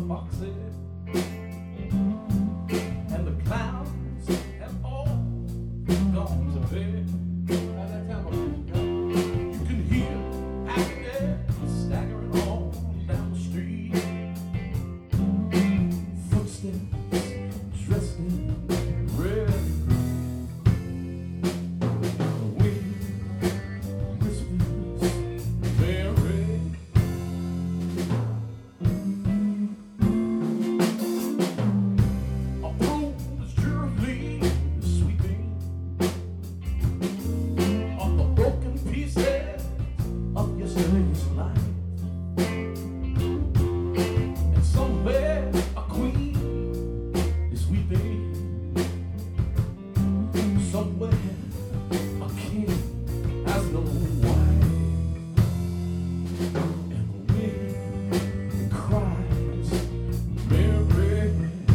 boxes, and the clowns have all gone to bed. How's that sound, boys? You can hear happiness staggering on down the street. Footsteps dressed in red and green. The wind whispers very. A broom is cheerfully sweeping on the broken pieces of yesterday's life. And somewhere a queen is weeping. Somewhere a king has no wife. And the wind cries, Mary.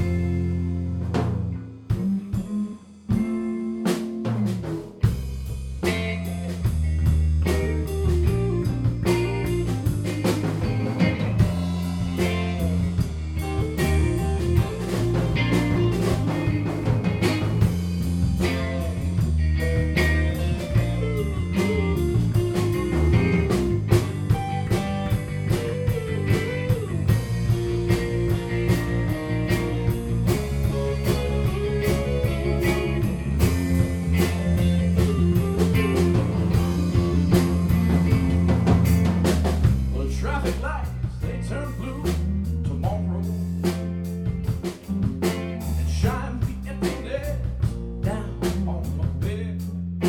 The traffic lights, they turn blue tomorrow and shine the emptiness down on my bed.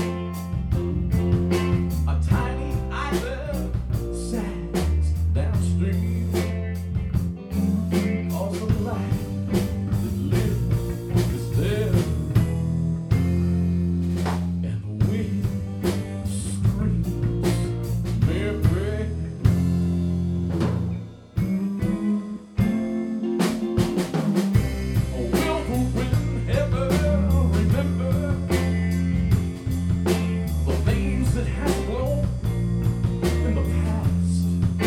A tiny island sags downstream. Cause the life that lives is there. And the wind screams, Mary. Will the wind ever remember the names that have blown in the past?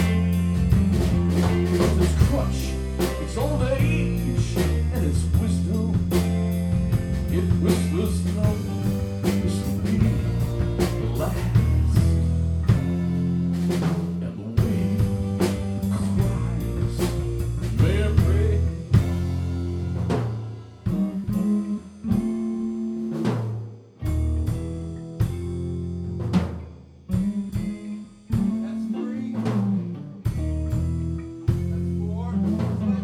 Of its crutch, its old age, and its wisdom, it whispers no, this will be the last. And the wind cries, Mary. That's 3. That's 4. That's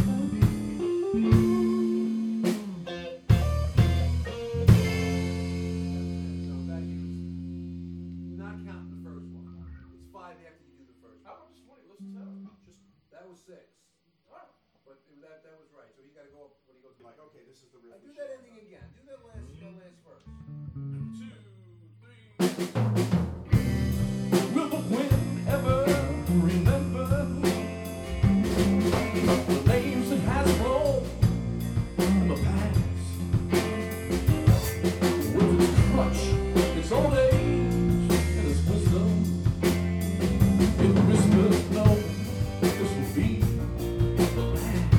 1. So that is not counting the first one. It's 5 after you do the first How one. about just 20? Listen to that. Just that was 6. All right. But that was right. So he got to go up when he goes to Like, okay, this is the riff. do that ending again. Do that last verse. 2, 3. Will the wind ever remember the names it has blown in the past? With its crutch, its old age, and its wisdom, it whispers no, this will be the last.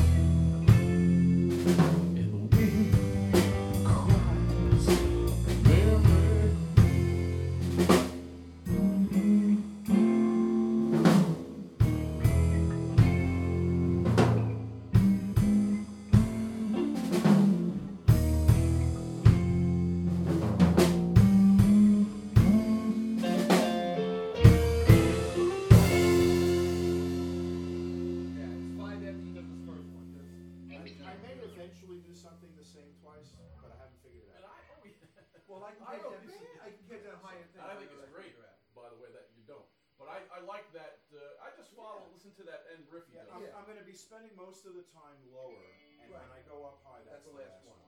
And the wind cries, Mary. Yeah, it's 5 after you do this first one. I may eventually do something the same twice, but I haven't figured it And out. Well, I I don't- can get that higher thing. I think it's great, by the way, that you don't. But I like that. I just listen to that end riff he Yeah, does. I'm going to be spending most of the time lower, and when I go up high, that's the last one.